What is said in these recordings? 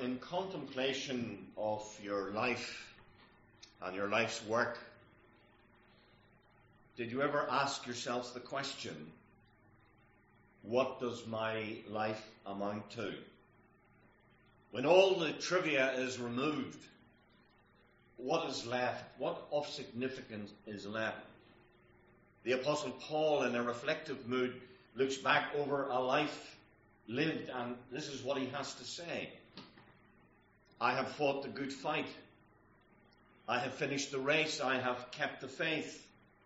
in contemplation of your life and your life's work, did you ever ask yourself the question, what does my life amount to? When all the trivia is removed, what is left? What of significance is left? The Apostle Paul, in a reflective mood, looks back over a life lived, and this is what he has to say. I have fought the good fight. I have finished the race. I have kept the faith.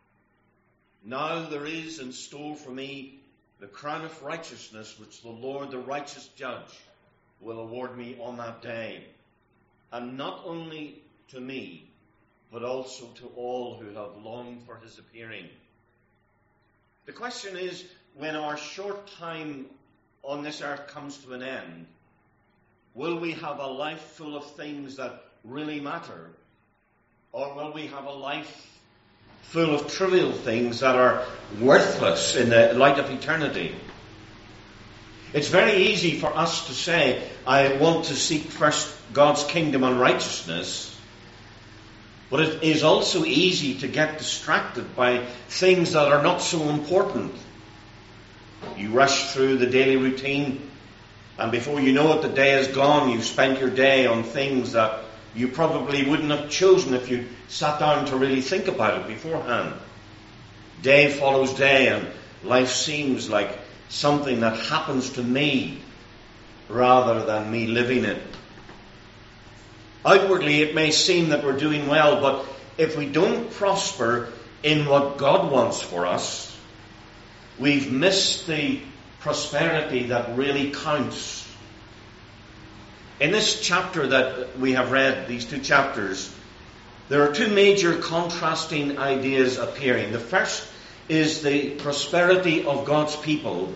Now there is in store for me the crown of righteousness, which the Lord, the righteous judge, will award me on that day. And not only to me, but also to all who have longed for his appearing. The question is, when our short time on this earth comes to an end, will we have a life full of things that really matter? Or will we have a life full of trivial things that are worthless in the light of eternity? It's very easy for us to say, I want to seek first God's kingdom and righteousness. But it is also easy to get distracted by things that are not so important. You rush through the daily routine, and before you know it, the day is gone. You've spent your day on things that you probably wouldn't have chosen if you sat down to really think about it beforehand. Day follows day, and life seems like something that happens to me rather than me living it. Outwardly, it may seem that we're doing well, but if we don't prosper in what God wants for us, we've missed the prosperity that really counts. In this chapter that we have read, these two chapters, there are two major contrasting ideas appearing. The first is the prosperity of God's people,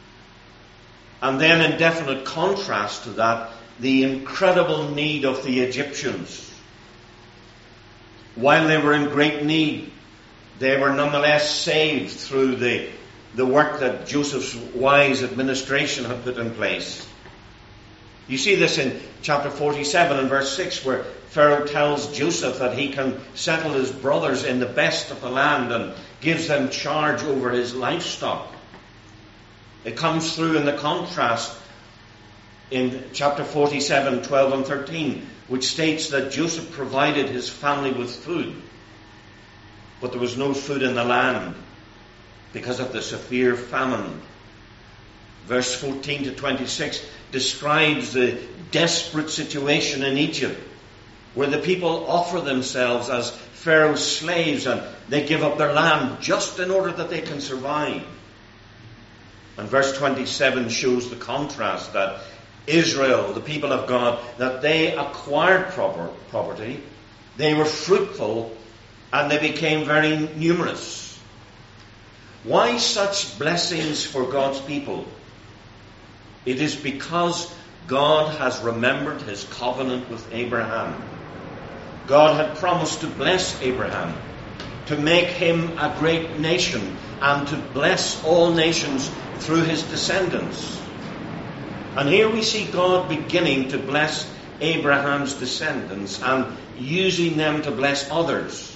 and then in definite contrast to that, the incredible need of the Egyptians. While they were in great need, they were nonetheless saved through the work that Joseph's wise administration had put in place. You see this in chapter 47 and verse 6, where Pharaoh tells Joseph that he can settle his brothers in the best of the land and gives them charge over his livestock. It comes through in the contrast in chapter 47, 12 and 13, which states that Joseph provided his family with food, but there was no food in the land because of the severe famine. Verse 14 to 26 describes the desperate situation in Egypt, where the people offer themselves as Pharaoh's slaves and they give up their land just in order that they can survive. And verse 27 shows the contrast that Israel, the people of God, that they acquired property, they were fruitful, and they became very numerous. Why such blessings for God's people? It is because God has remembered his covenant with Abraham. God had promised to bless Abraham, to make him a great nation, and to bless all nations through his descendants. And here we see God beginning to bless Abraham's descendants and using them to bless others.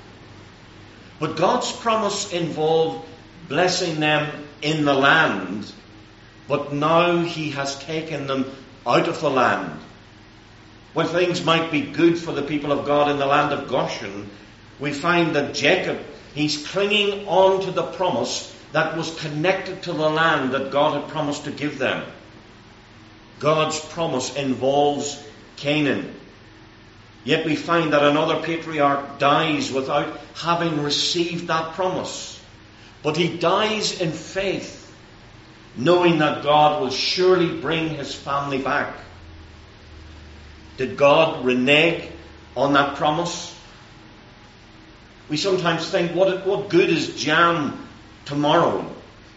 But God's promise involved blessing them in the land, but now he has taken them out of the land. When things might be good for the people of God in the land of Goshen, we find that Jacob, he's clinging on to the promise that was connected to the land that God had promised to give them. God's promise involves Canaan. Yet we find that another patriarch dies without having received that promise. But he dies in faith, knowing that God will surely bring his family back. Did God renege on that promise? We sometimes think, what good is jam tomorrow?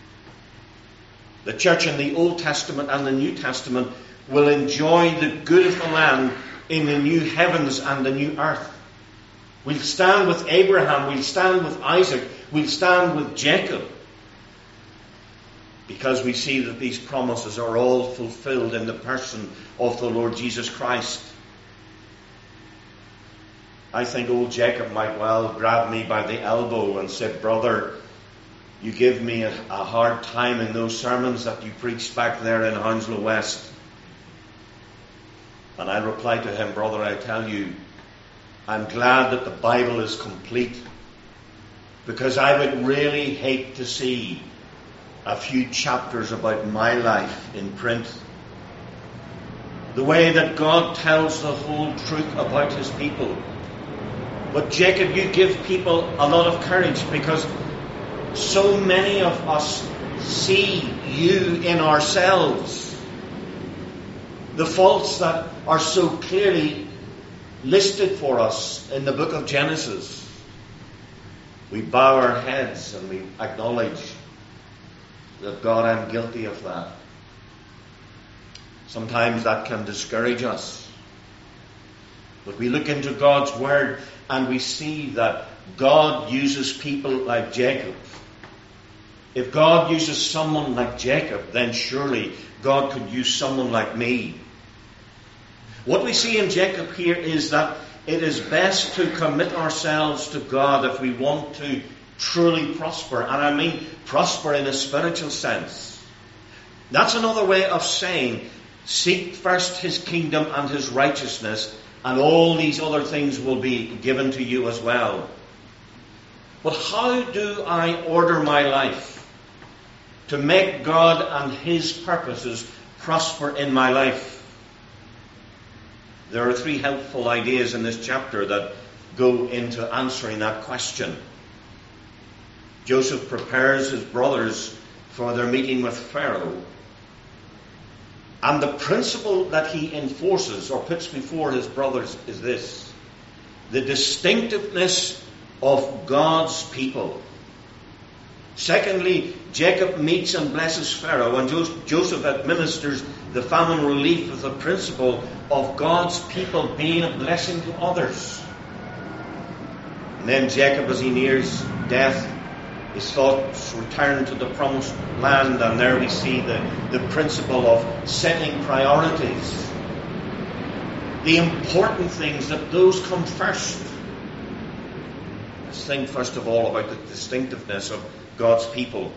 The church in the Old Testament and the New Testament will enjoy the good of the land in the new heavens and the new earth. We'll stand with Abraham, we'll stand with Isaac, we'll stand with Jacob. because we see that these promises are all fulfilled in the person of the Lord Jesus Christ. I think old Jacob might well grab me by the elbow and say, "Brother, you give me a hard time in those sermons that you preached back there in Hounslow West." And I reply to him, "Brother, I tell you, I'm glad that the Bible is complete, because I would really hate to see a few chapters about my life in print. The way that God tells the whole truth about his people." But Jacob, you give people a lot of courage, because so many of us see you in ourselves. The faults that are so clearly listed for us in the book of Genesis. We bow our heads and we acknowledge that, God, I'm guilty of that. Sometimes that can discourage us. But we look into God's Word and we see that God uses people like Jacob. If God uses someone like Jacob, then surely God could use someone like me. What we see in Jacob here is that it is best to commit ourselves to God if we want to truly prosper. And I mean prosper in a spiritual sense. That's another way of saying, seek first his kingdom and his righteousness, and all these other things will be given to you as well. But how do I order my life to make God and his purposes prosper in my life? There are 3 helpful ideas in this chapter that go into answering that question. Joseph prepares his brothers for their meeting with Pharaoh. And the principle that he enforces or puts before his brothers is this: the distinctiveness of God's people. Secondly, Jacob meets and blesses Pharaoh, and Joseph administers the famine relief with the principle of God's people being a blessing to others. And then Jacob, as he nears death, his thoughts return to the promised land, and there we see the principle of setting priorities. The important things, that those come first. Let's think first of all about the distinctiveness of God's people.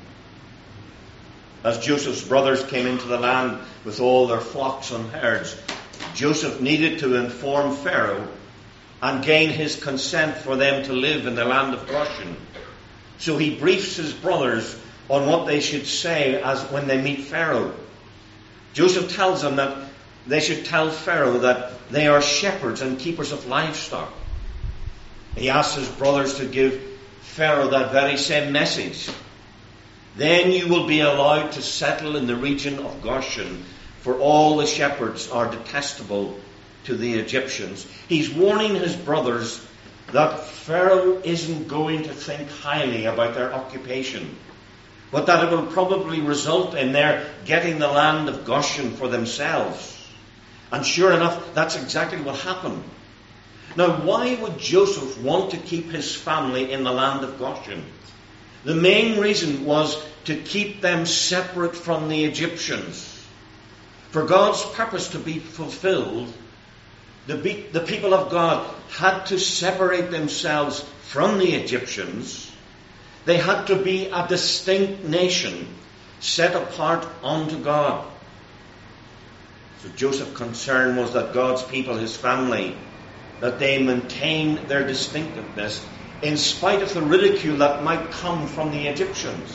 As Joseph's brothers came into the land with all their flocks and herds, Joseph needed to inform Pharaoh and gain his consent for them to live in the land of Goshen. So he briefs his brothers on what they should say as when they meet Pharaoh. Joseph tells them that they should tell Pharaoh that they are shepherds and keepers of livestock. He asks his brothers to give Pharaoh that very same message. Then you will be allowed to settle in the region of Goshen, for all the shepherds are detestable to the Egyptians. He's warning his brothers that Pharaoh isn't going to think highly about their occupation, but that it will probably result in their getting the land of Goshen for themselves. And sure enough, that's exactly what happened. Now, why would Joseph want to keep his family in the land of Goshen? The main reason was to keep them separate from the Egyptians. For God's purpose to be fulfilled, the people of God had to separate themselves from the Egyptians. They had to be a distinct nation, set apart unto God. So Joseph's concern was that God's people, his family, that they maintain their distinctiveness in spite of the ridicule that might come from the Egyptians.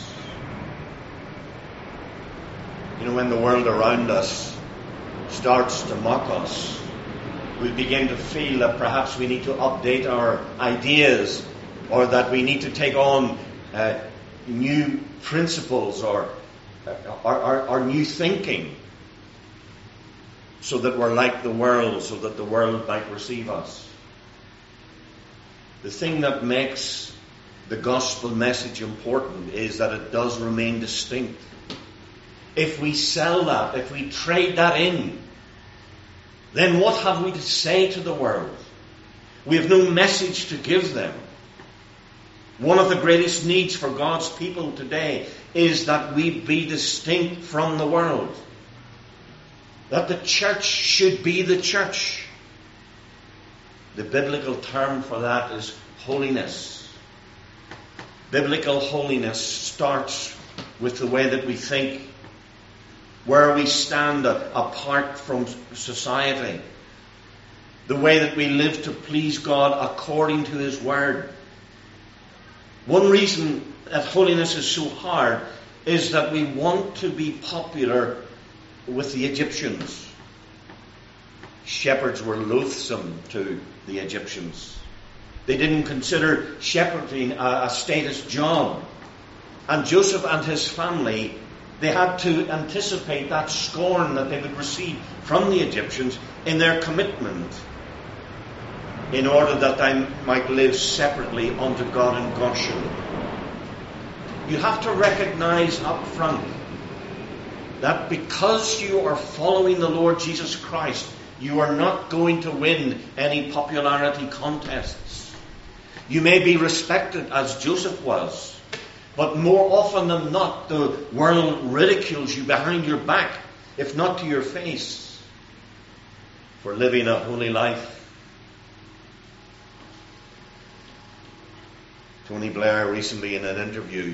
You know, when the world around us starts to mock us, we begin to feel that perhaps we need to update our ideas, or that we need to take on new principles or new thinking, so that we're like the world, so that the world might receive us. The thing that makes the gospel message important is that it does remain distinct. If we sell that, if we trade that in, then what have we to say to the world? We have no message to give them. One of the greatest needs for God's people today is that we be distinct from the world. That the church should be the church. The biblical term for that is holiness. Biblical holiness starts with the way that we think, where we stand apart from society, the way that we live to please God according to His Word. One reason that holiness is so hard is that we want to be popular with the Egyptians. Shepherds were loathsome to the Egyptians. They didn't consider shepherding a status job. And Joseph and his family, they had to anticipate that scorn that they would receive from the Egyptians in their commitment, in order that they might live separately unto God in Goshen. You have to recognize up front that because you are following the Lord Jesus Christ, you are not going to win any popularity contests. You may be respected as Joseph was, but more often than not, the world ridicules you behind your back, if not to your face, for living a holy life. Tony Blair recently in an interview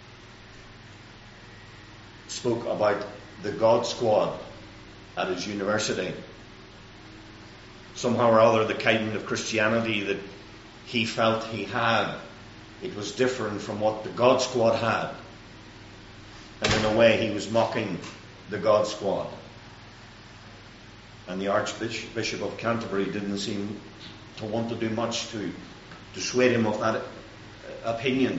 spoke about the God Squad at his university. Somehow or other, the kind of Christianity that he felt he had, it was different from what the God Squad had. And in a way, he was mocking the God Squad. And the Archbishop of Canterbury didn't seem to want to do much to dissuade him of that opinion.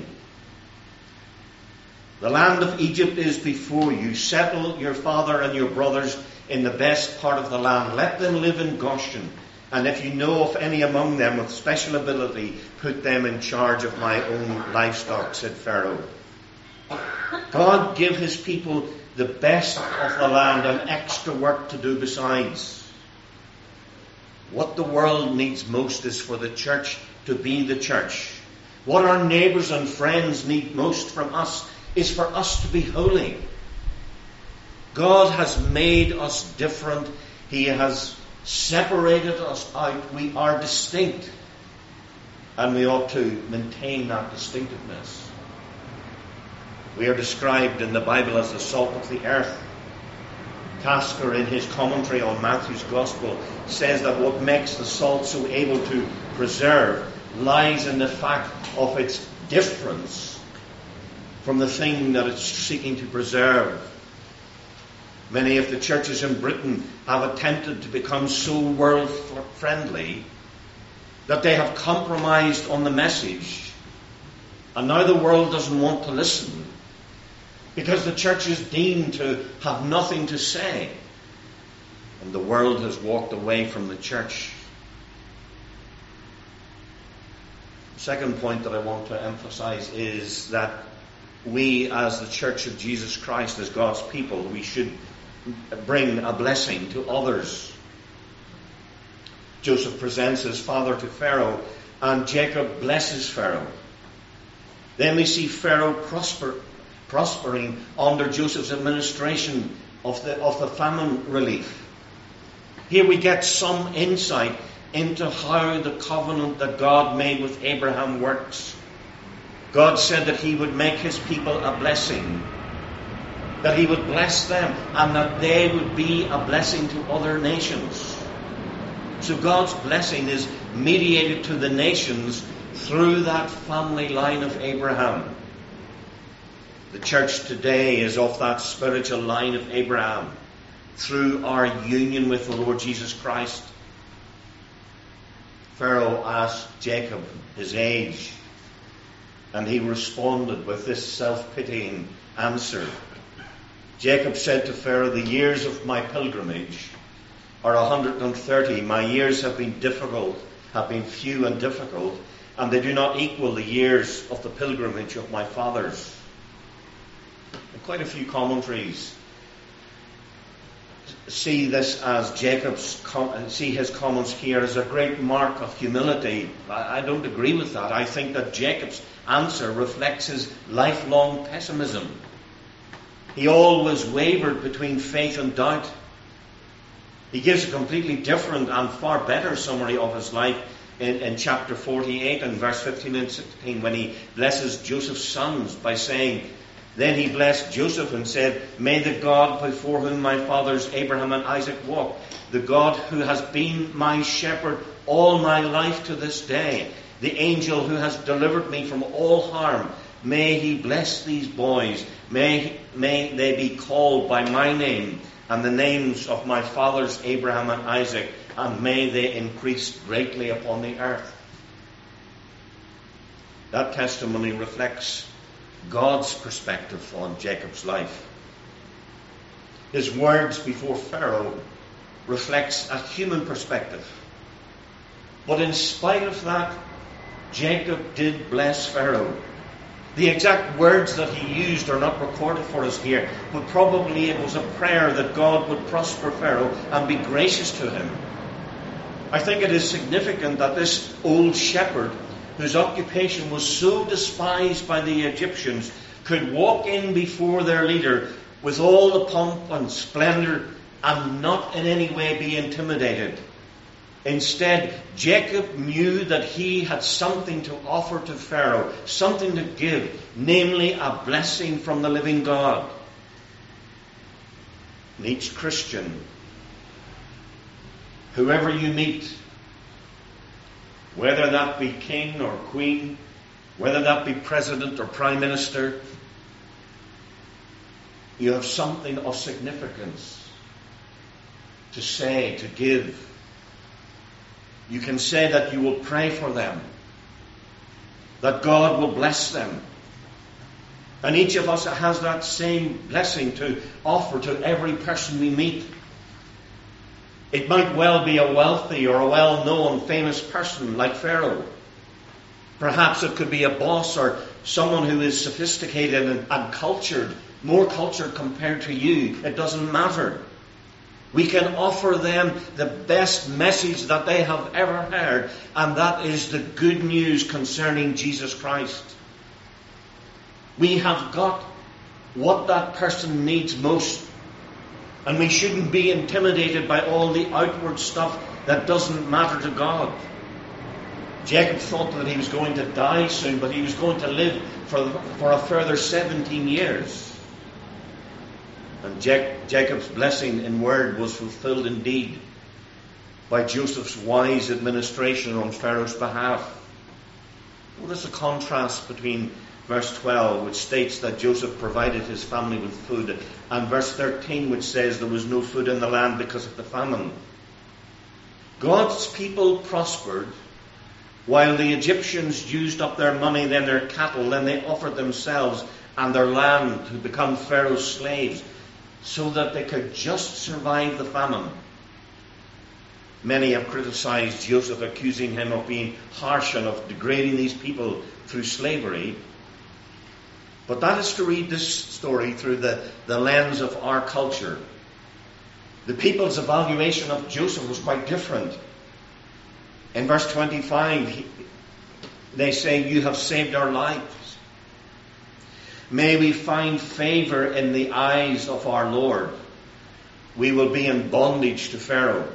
The land of Egypt is before you. Settle your father and your brothers in the best part of the land. Let them live in Goshen. And if you know of any among them with special ability, put them in charge of my own livestock, said Pharaoh. God give his people the best of the land and extra work to do besides. What the world needs most is for the church to be the church. What our neighbours and friends need most from us is for us to be holy. God has made us different. He has separated us out. We are distinct. And we ought to maintain that distinctiveness. We are described in the Bible as the salt of the earth. Tasker, in his commentary on Matthew's Gospel, says that what makes the salt so able to preserve lies in the fact of its difference from the thing that it's seeking to preserve. Many of the churches in Britain have attempted to become so world-friendly that they have compromised on the message. And now the world doesn't want to listen because the church is deemed to have nothing to say. And the world has walked away from the church. The second point that I want to emphasize is that we, as the Church of Jesus Christ, as God's people, we should bring a blessing to others. Joseph presents his father to Pharaoh, and Jacob blesses Pharaoh. Then we see Pharaoh prospering under Joseph's administration of the famine relief. Here we get some insight into how the covenant that God made with Abraham works. God said that he would make his people a blessing, that he would bless them, and that they would be a blessing to other nations. So God's blessing is mediated to the nations through that family line of Abraham. The church today is of that spiritual line of Abraham through our union with the Lord Jesus Christ. Pharaoh asked Jacob his age, and he responded with this self-pitying answer. Jacob said to Pharaoh, "The years of my pilgrimage are 130. My years have been few and difficult, and they do not equal the years of the pilgrimage of my fathers." And quite a few commentaries see this as see his comments here as a great mark of humility. I don't agree with that. I think that Jacob's answer reflects his lifelong pessimism. He always wavered between faith and doubt. He gives a completely different and far better summary of his life in chapter 48 and verse 15 and 16, when he blesses Joseph's sons by saying, "Then he blessed Joseph and said, May the God before whom my fathers Abraham and Isaac walked, the God who has been my shepherd all my life to this day, the angel who has delivered me from all harm, may he bless these boys. May they be called by my name and the names of my fathers Abraham and Isaac, and may they increase greatly upon the earth." That testimony reflects God's perspective on Jacob's life. His words before Pharaoh reflects a human perspective. But in spite of that, Jacob did bless Pharaoh. The exact words that he used are not recorded for us here, but probably it was a prayer that God would prosper Pharaoh and be gracious to him. I think it is significant that this old shepherd, whose occupation was so despised by the Egyptians, could walk in before their leader with all the pomp and splendor and not in any way be intimidated. Instead, Jacob knew that he had something to offer to Pharaoh, something to give, namely a blessing from the living God. And each Christian, whoever you meet, whether that be king or queen, whether that be president or prime minister, you have something of significance to say, to give. You can say that you will pray for them, that God will bless them. And each of us has that same blessing to offer to every person we meet. It might well be a wealthy or a well-known famous person like Pharaoh. Perhaps it could be a boss or someone who is sophisticated and cultured, more cultured compared to you. It doesn't matter. We can offer them the best message that they have ever heard, and that is the good news concerning Jesus Christ. We have got what that person needs most, and we shouldn't be intimidated by all the outward stuff that doesn't matter to God. Jacob thought that he was going to die soon, but he was going to live for a further 17 years. And Jacob's blessing in word was fulfilled indeed by Joseph's wise administration on Pharaoh's behalf. Well, there's a contrast between verse 12, which states that Joseph provided his family with food, and verse 13, which says there was no food in the land because of the famine. God's people prospered while the Egyptians used up their money, then their cattle, then they offered themselves and their land to become Pharaoh's slaves, so that they could just survive the famine. Many have criticized Joseph, accusing him of being harsh and of degrading these people through slavery. But that is to read this story through the lens of our culture. The people's evaluation of Joseph was quite different. In verse 25, they say, "You have saved our lives. May we find favor in the eyes of our Lord. We will be in bondage to Pharaoh."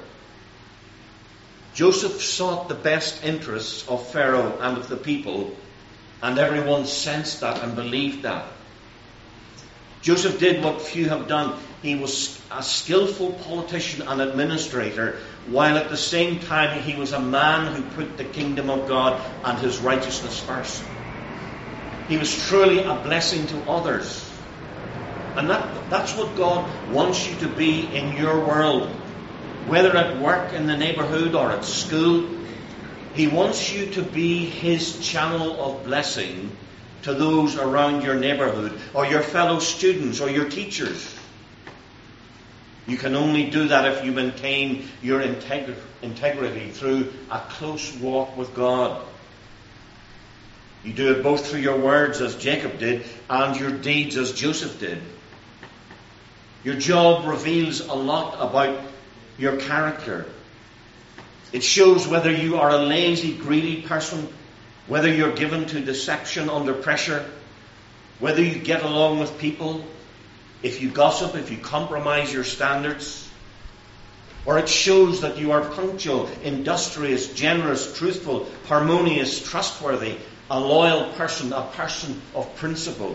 Joseph sought the best interests of Pharaoh and of the people, and everyone sensed that and believed that. Joseph did what few have done. He was a skillful politician and administrator, while at the same time he was a man who put the kingdom of God and his righteousness first. He was truly a blessing to others. And that's what God wants you to be in your world. Whether at work, in the neighborhood, or at school, He wants you to be His channel of blessing to those around your neighborhood, or your fellow students, or your teachers. You can only do that if you maintain your integrity through a close walk with God. You do it both through your words, as Jacob did, and your deeds, as Joseph did. Your job reveals a lot about your character. It shows whether you are a lazy, greedy person, whether you're given to deception under pressure, whether you get along with people, if you gossip, if you compromise your standards, or it shows that you are punctual, industrious, generous, truthful, harmonious, trustworthy, a loyal person, a person of principle.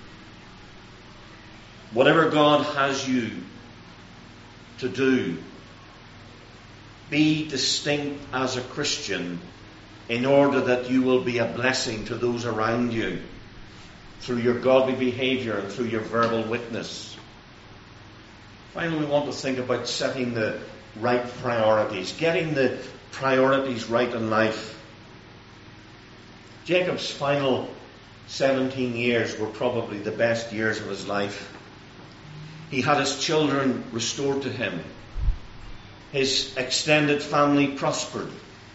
Whatever God has you to do, be distinct as a Christian in order that you will be a blessing to those around you through your godly behaviour and through your verbal witness. Finally, we want to think about setting the right priorities, getting the priorities right in life. Jacob's final 17 years were probably the best years of his life. He had his children restored to him. His extended family prospered.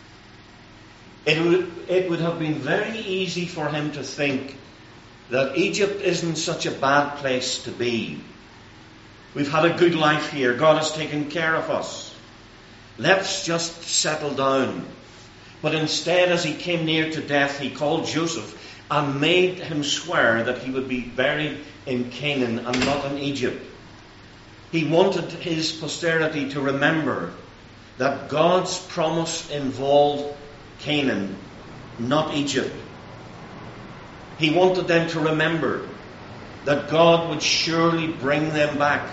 It would have been very easy for him to think that Egypt isn't such a bad place to be. We've had a good life here. God has taken care of us. Let's just settle down. But instead, as he came near to death, he called Joseph and made him swear that he would be buried in Canaan and not in Egypt. He wanted his posterity to remember that God's promise involved Canaan, not Egypt. He wanted them to remember that God would surely bring them back.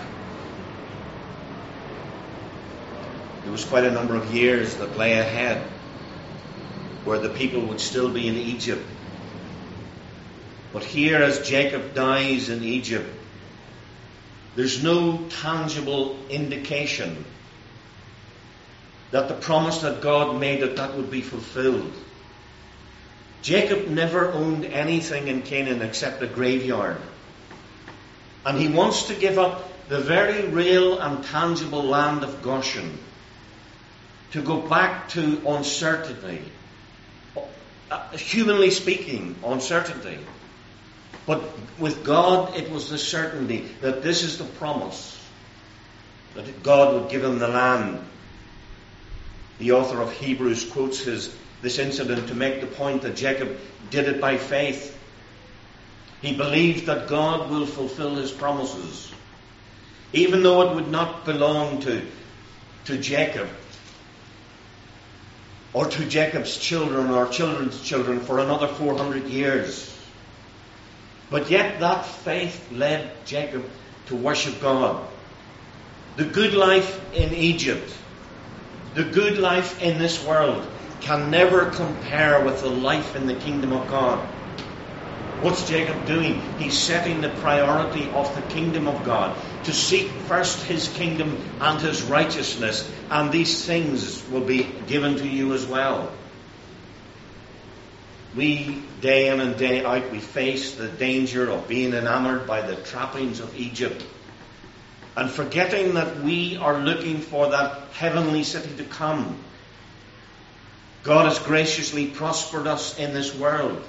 There was quite a number of years that lay ahead where the people would still be in Egypt. But here, as Jacob dies in Egypt, there's no tangible indication that the promise that God made that would be fulfilled. Jacob never owned anything in Canaan except a graveyard. And he wants to give up the very real and tangible land of Goshen to go back to uncertainty. Humanly speaking, uncertainty. But with God, it was the certainty that this is the promise, that God would give him the land. The author of Hebrews quotes this incident to make the point that Jacob did it by faith. He believed that God will fulfill his promises, even though it would not belong to Jacob or to Jacob's children or children's children for another 400 years. But yet that faith led Jacob to worship God. The good life in Egypt, the good life in this world, can never compare with the life in the kingdom of God. What's Jacob doing? He's setting the priority of the kingdom of God, to seek first his kingdom and his righteousness, and these things will be given to you as well. We, day in and day out, we face the danger of being enamored by the trappings of Egypt and forgetting that we are looking for that heavenly city to come. God has graciously prospered us in this world,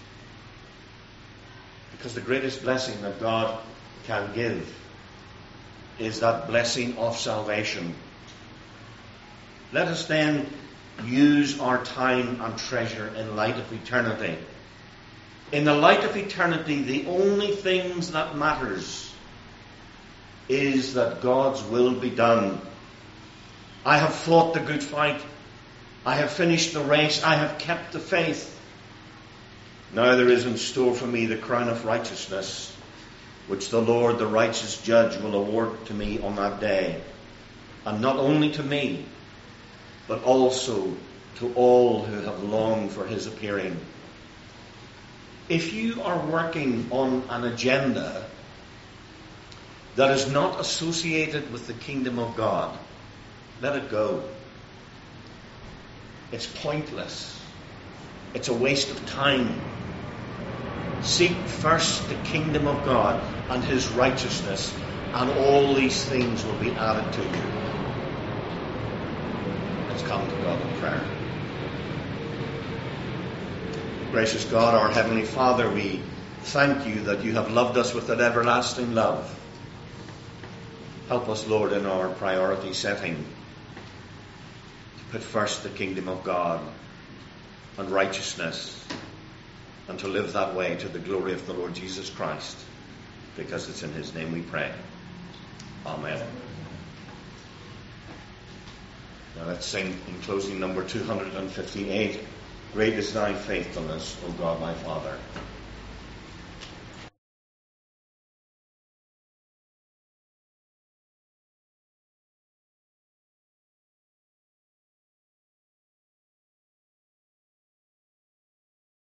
because the greatest blessing that God can give is that blessing of salvation. Let us then use our time and treasure in light of eternity. In the light of eternity, the only things that matters is that God's will be done. I have fought the good fight. I have finished the race. I have kept the faith. Now there is in store for me the crown of righteousness, which the Lord, the righteous judge, will award to me on that day. And not only to me, but also to all who have longed for his appearing. If you are working on an agenda that is not associated with the kingdom of God, let it go. It's pointless. It's a waste of time. Seek first the kingdom of God and his righteousness, and all these things will be added to you. Let's come to God in prayer. Gracious God, our Heavenly Father, we thank you that you have loved us with that everlasting love. Help us, Lord, in our priority setting to put first the kingdom of God and righteousness, and to live that way to the glory of the Lord Jesus Christ, because it's in his name we pray. Amen. Now let's sing in closing number 258. Great is thy faithfulness, O God my Father.